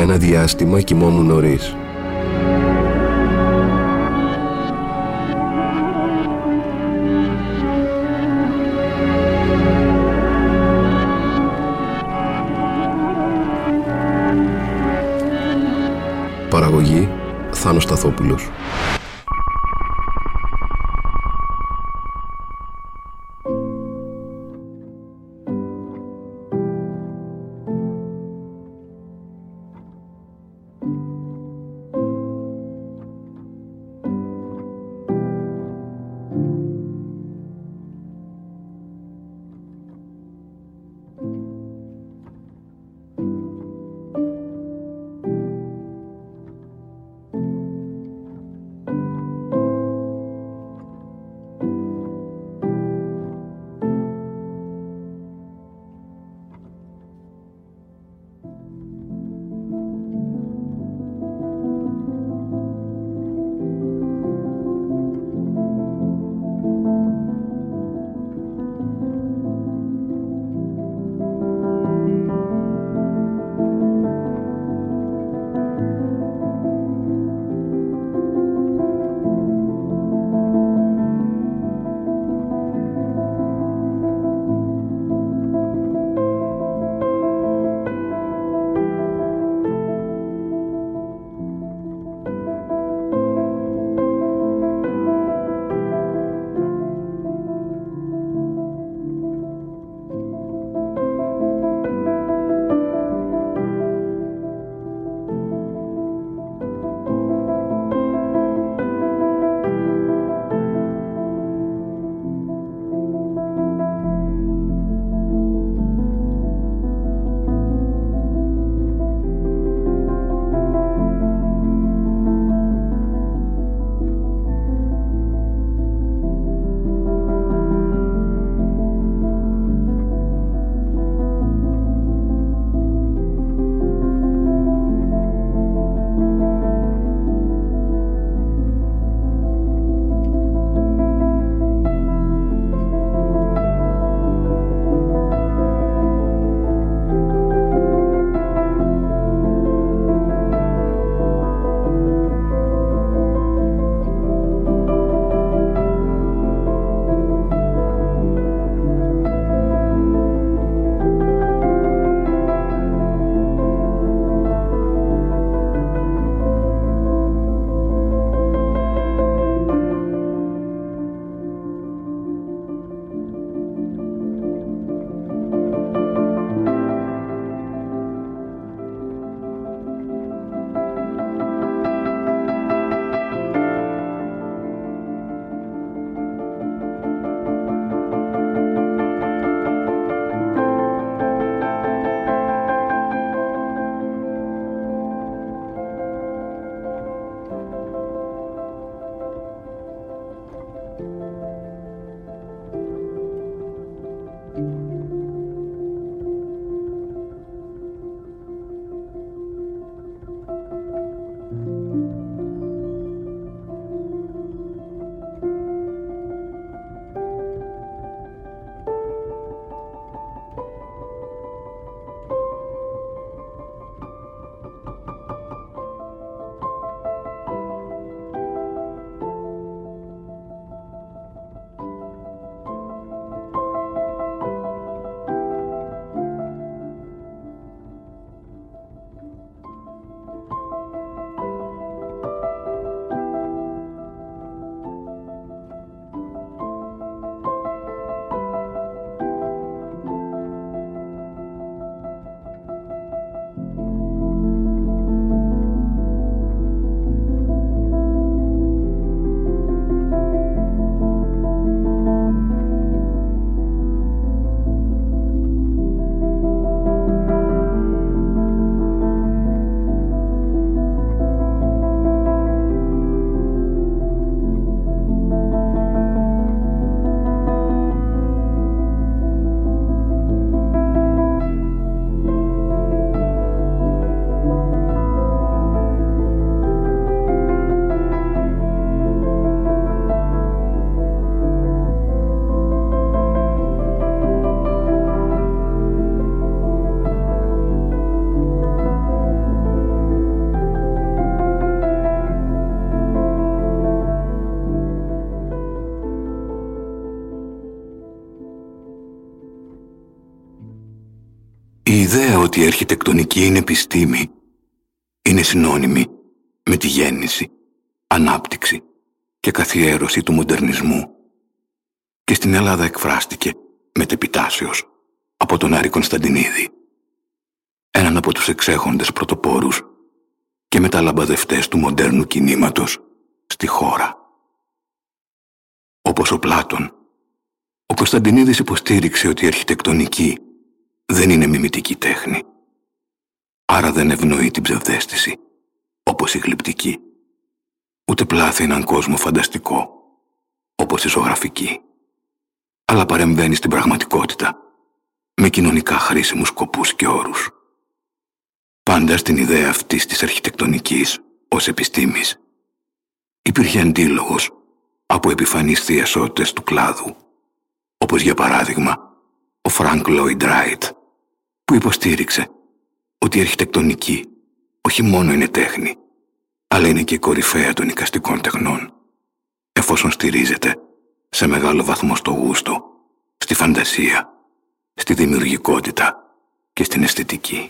ένα διάστημα κοιμόμουν νωρίς. Παραγωγή Θάνος Σταθόπουλος. ιδέα ότι η αρχιτεκτονική είναι επιστήμη είναι συνώνυμη με τη γέννηση, ανάπτυξη και καθιέρωση του μοντερνισμού και στην Ελλάδα εκφράστηκε μετεπιτάσεως από τον Άρη Κωνσταντινίδη, έναν από τους εξέχοντες πρωτοπόρους και μεταλαμπαδευτές του μοντέρνου κινήματος στη χώρα. Όπως ο Πλάτων, ο Κωνσταντινίδης υποστήριξε ότι η αρχιτεκτονική δεν είναι μιμητική τέχνη, άρα δεν ευνοεί την ψευδαίσθηση, όπως η γλυπτική, ούτε πλάθει έναν κόσμο φανταστικό, όπως η ζωγραφική, αλλά παρεμβαίνει στην πραγματικότητα με κοινωνικά χρήσιμους σκοπούς και όρους. Πάντα στην ιδέα αυτής της αρχιτεκτονικής ως επιστήμης υπήρχε αντίλογος από επιφανείς θειασότητες του κλάδου, όπως για παράδειγμα ο Φρανκ Λόιντ Ράιτ, που υποστήριξε ότι η αρχιτεκτονική όχι μόνο είναι τέχνη, αλλά είναι και η κορυφαία των εικαστικών τεχνών, εφόσον στηρίζεται σε μεγάλο βαθμό στο γούστο, στη φαντασία, στη δημιουργικότητα και στην αισθητική.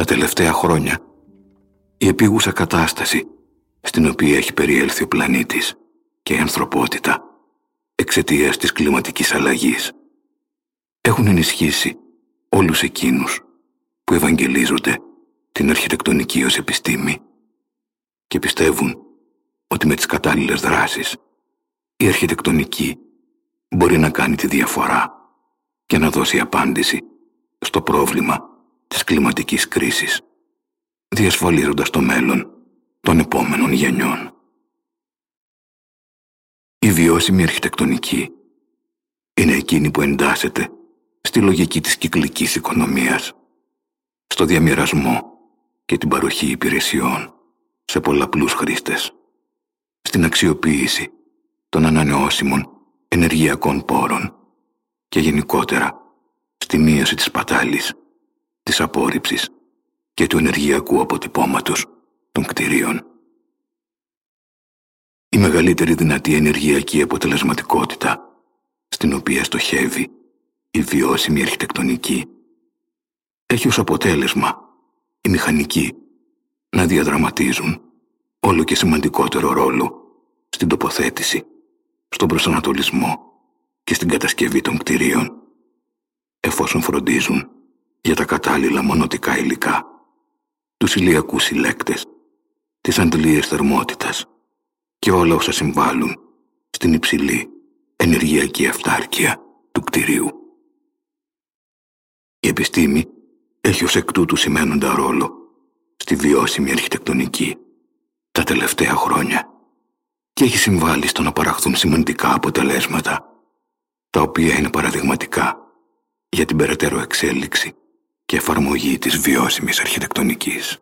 τελευταία χρόνια, η επίγουσα κατάσταση στην οποία έχει περιέλθει ο πλανήτης και η ανθρωπότητα εξαιτίας της κλιματικής αλλαγής έχουν ενισχύσει όλους εκείνους που ευαγγελίζονται την αρχιτεκτονική ως επιστήμη και πιστεύουν ότι με τις κατάλληλες δράσεις η αρχιτεκτονική μπορεί να κάνει τη διαφορά και να δώσει απάντηση στο πρόβλημα της κλιματικής κρίσης, διασφαλίζοντας το μέλλον των επόμενων γενιών. Η βιώσιμη αρχιτεκτονική είναι εκείνη που εντάσσεται στη λογική της κυκλικής οικονομίας, στο διαμοιρασμό και την παροχή υπηρεσιών σε πολλαπλούς χρήστες, στην αξιοποίηση των ανανεώσιμων ενεργειακών πόρων και γενικότερα στη μείωση της σπατάλης, της απόρριψης και του ενεργειακού αποτυπώματος των κτηρίων. Η μεγαλύτερη δυνατή ενεργειακή αποτελεσματικότητα στην οποία στοχεύει η βιώσιμη αρχιτεκτονική έχει ως αποτέλεσμα οι μηχανικοί να διαδραματίζουν όλο και σημαντικότερο ρόλο στην τοποθέτηση, στον προσανατολισμό και στην κατασκευή των κτηρίων, εφόσον φροντίζουν για τα κατάλληλα μονωτικά υλικά, τους ηλιακούς συλλέκτες, τις αντλίες θερμότητας και όλα όσα συμβάλλουν στην υψηλή ενεργειακή αυτάρκεια του κτηρίου. Η επιστήμη έχει ως εκ τούτου σημαίνοντα ρόλο στη βιώσιμη αρχιτεκτονική τα τελευταία χρόνια και έχει συμβάλει στο να παραχθούν σημαντικά αποτελέσματα, τα οποία είναι παραδειγματικά για την περαιτέρω εξέλιξη και εφαρμογή της βιώσιμης αρχιτεκτονικής.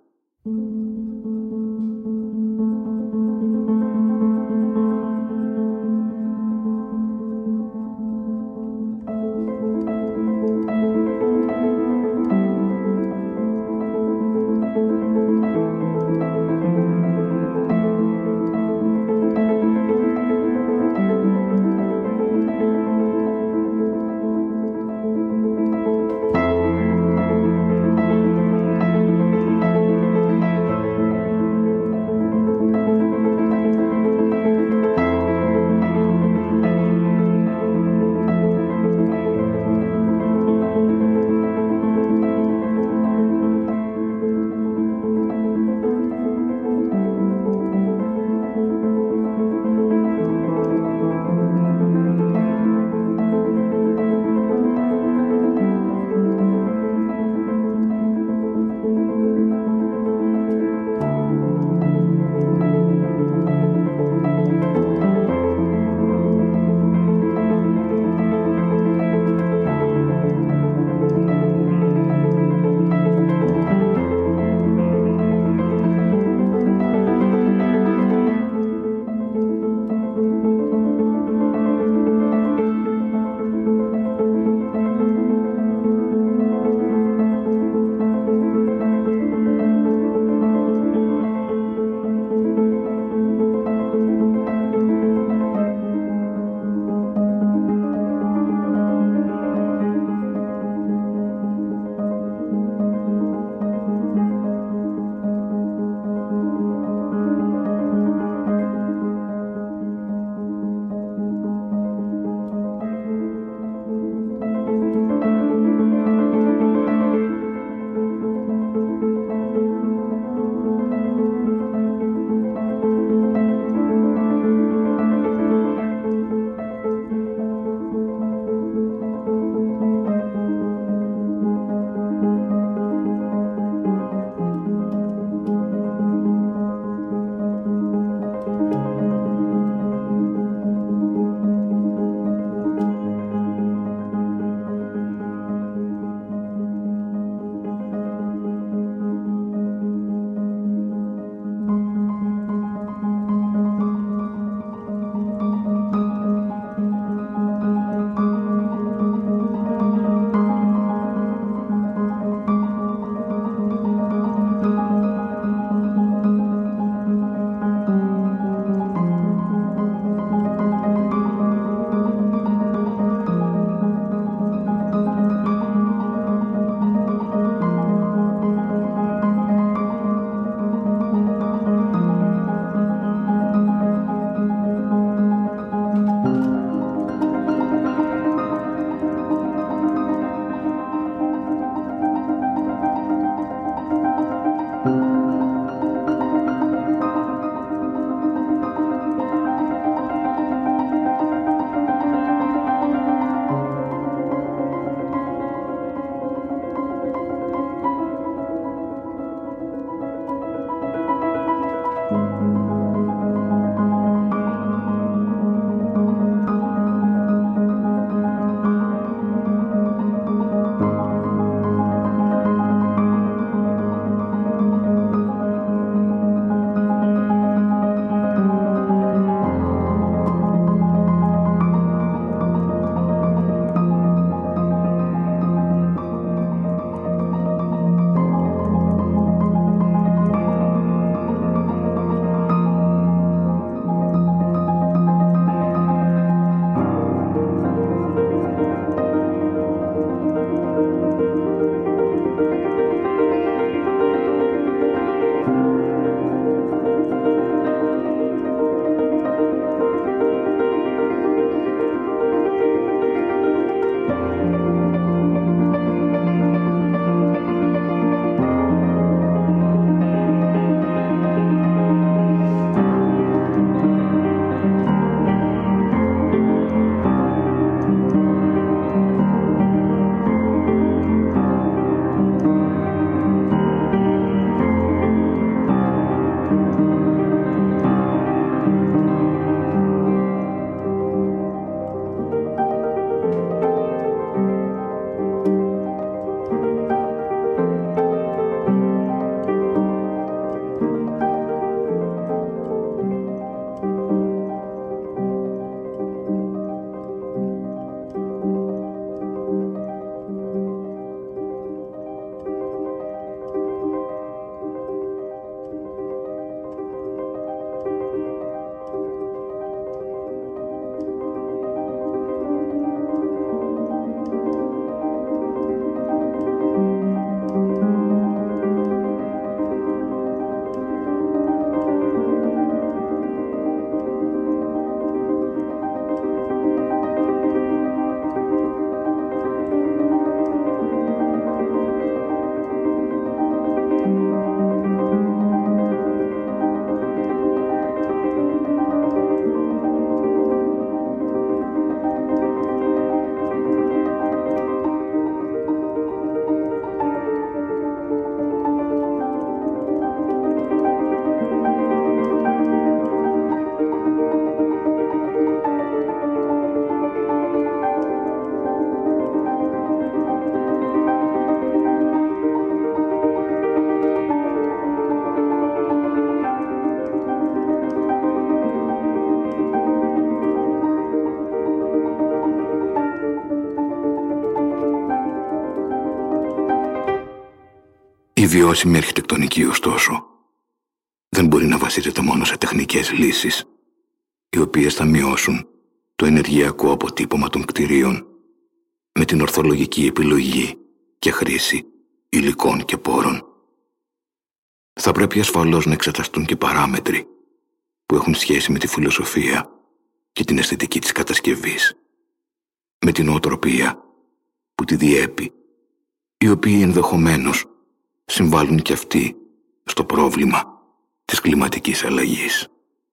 βιώσιμη αρχιτεκτονική, ωστόσο, δεν μπορεί να βασίζεται μόνο σε τεχνικές λύσεις, οι οποίες θα μειώσουν το ενεργειακό αποτύπωμα των κτηρίων με την ορθολογική επιλογή και χρήση υλικών και πόρων. Θα πρέπει ασφαλώς να εξεταστούν και παράμετροι που έχουν σχέση με τη φιλοσοφία και την αισθητική της κατασκευής, με την νοοτροπία που τη διέπει, οι οποίοι ενδεχομένως συμβάλλουν και αυτοί στο πρόβλημα της κλιματικής αλλαγής.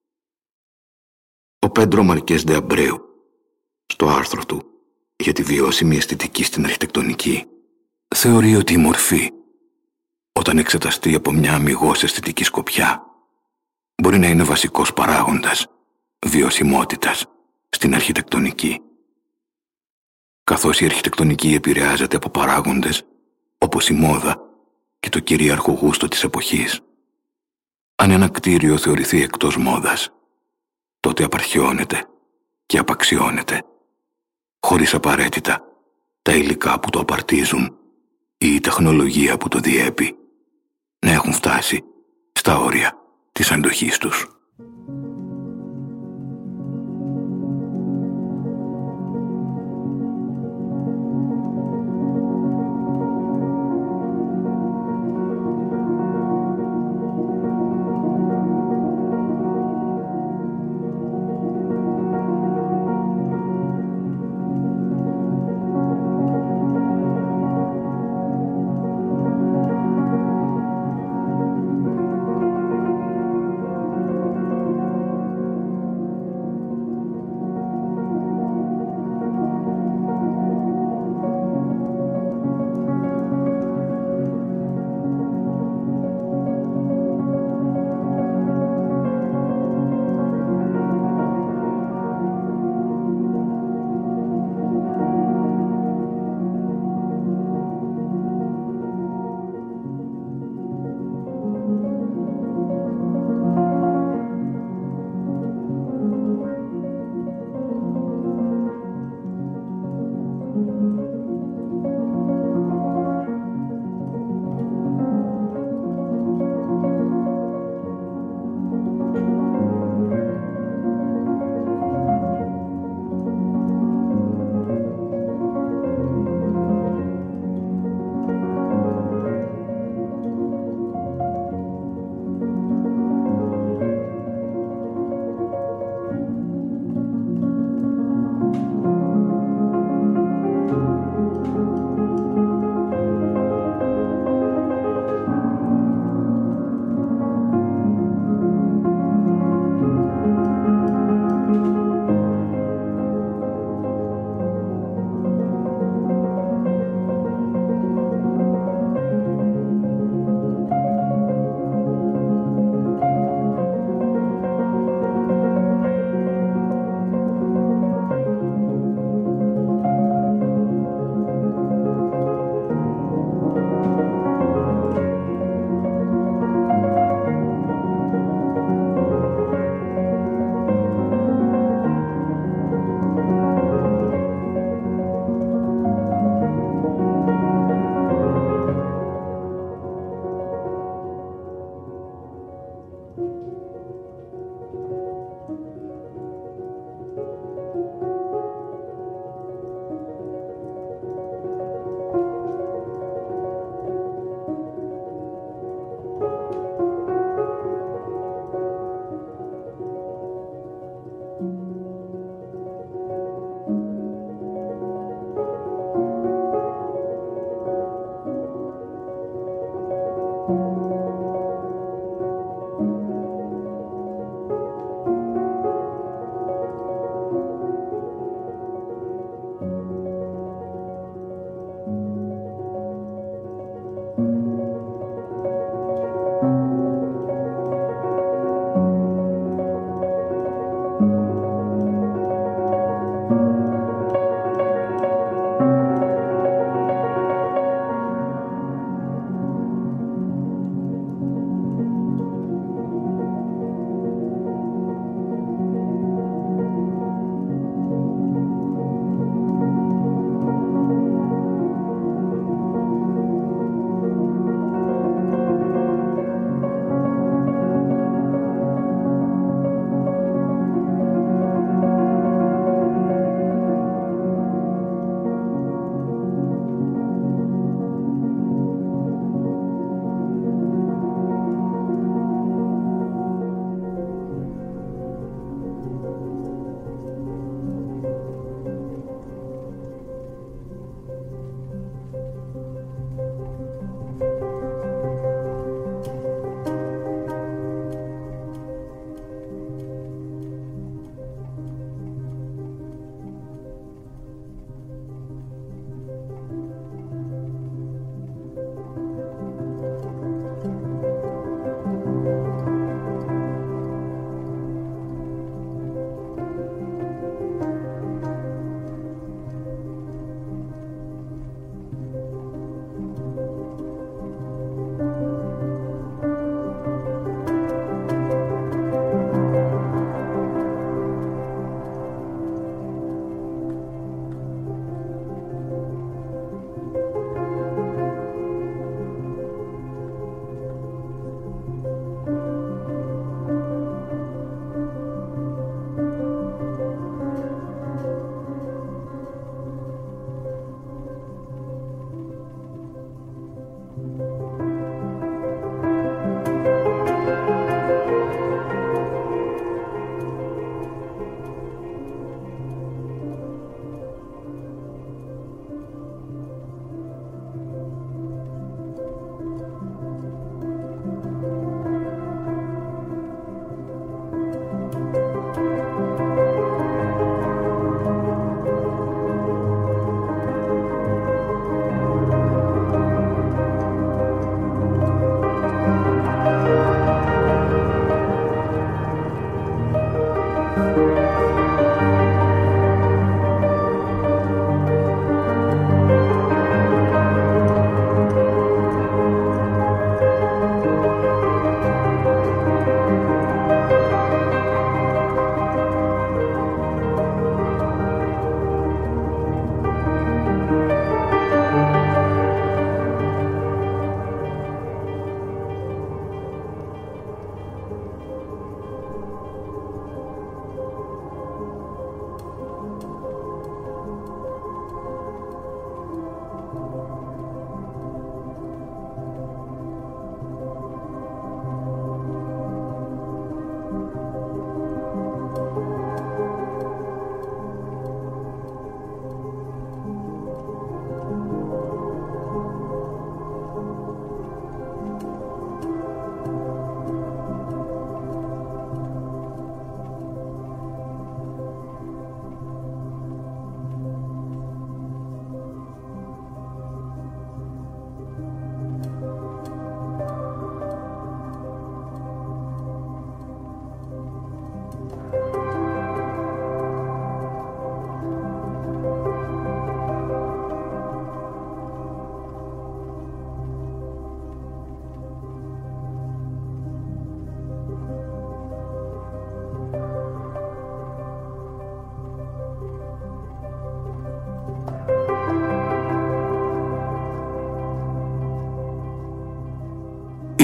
Ο Πέντρο Μαρκές ντε Αμπρέου, στο άρθρο του για τη βιώσιμη αισθητική στην αρχιτεκτονική, θεωρεί ότι η μορφή, όταν εξεταστεί από μια αμιγώς αισθητική σκοπιά, μπορεί να είναι βασικός παράγοντας βιωσιμότητας στην αρχιτεκτονική. Καθώς η αρχιτεκτονική επηρεάζεται από παράγοντες όπως η μόδα και το κυρίαρχο γούστο της εποχής, αν ένα κτίριο θεωρηθεί εκτός μόδας, τότε απαρχιώνεται και απαξιώνεται, χωρίς απαραίτητα τα υλικά που το απαρτίζουν ή η τεχνολογία που το διέπει να έχουν φτάσει στα όρια της αντοχής τους.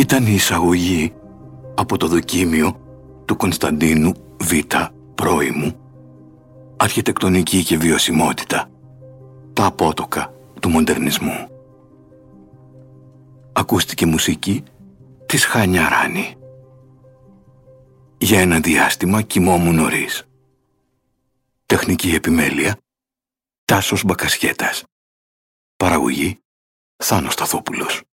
Ήταν η εισαγωγή από το δοκίμιο του Κωνσταντίνου Β. Πρώιμου, αρχιτεκτονική και βιωσιμότητα, τα απότοκα του μοντερνισμού. Ακούστηκε μουσική της Χάνια Ράνη. Για ένα διάστημα κοιμόμουν νωρίς. Τεχνική επιμέλεια Τάσος Μπακασιέτας. Παραγωγή Θάνος Σταθόπουλος.